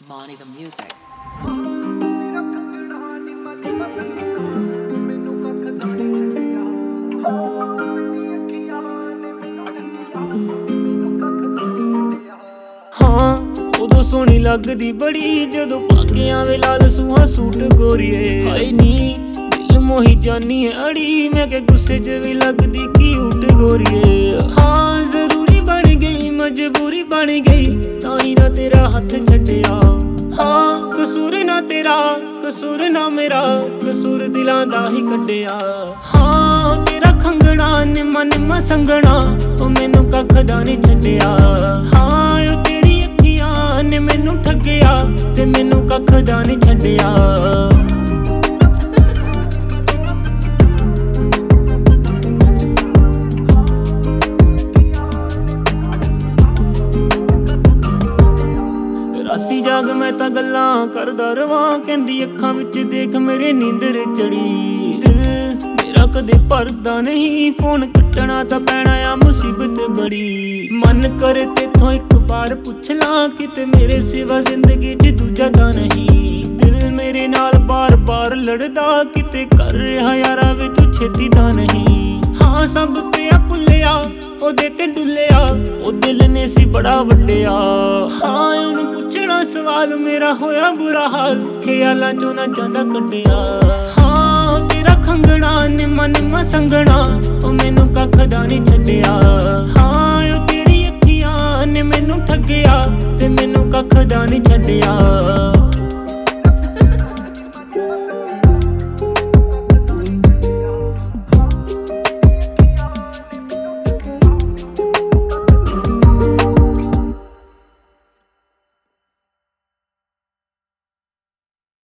Monty the music. हाँ उदों सोहनी लगदी बड़ी जदों पाके आवे लाल सूहा सूट गोरीए हाय नी दिल मोही जानी है अड़ी मैं के गुस्से च भी लगदी क्यूट गोरीए हाँ जरूरी बन गई मजबूरी बन गई ताई ना तेरा हाथ छड्डिया हाँ कसूर ना तेरा कसूर ना मेरा कसूर दिलां दा ही कड्डिया हाँ तेरा खंगना निम्मा निम्मा संगना ओ मैनू कख दा नहीं छड्डिया हाँ ओ तेरी अखियां ने मैनू ठग्गिया ते मैनू कख दा नहीं छड्डिया राती जाग मैं तां गल्लां करदा रवां कहंदी अखां विच देख मेरे नींदर चढ़ी दिल मेरा कदे भरदा नहीं फोन कट्टना तां पैना आ मुसीबत बड़ी मन करे तेथों एक बार पुछ लां किते मेरे सिवा जिंदगी च दूजा तां नहीं दिल मेरे नाल बार बार लड़दा किते कर रहा यारा वे तू छेती तां नहीं हाँ सब पिया भुल्लिया ओदे ते डुल्लिया ओ दिल ने सी बड़ा वड्डिया हाँ ओनू पुछना सवाल मेरा होया बुरा हाल ख्यालां चों ना जांदा कड्डिया हाँ तेरा खंगना निम्मा निम्मा संगना ओ मैनू कख दा नहीं छड्डिया हाँ ओ तेरी अखियां ने मैनू ठग्गिया ते मैनू कख दा नहीं छड्डिया।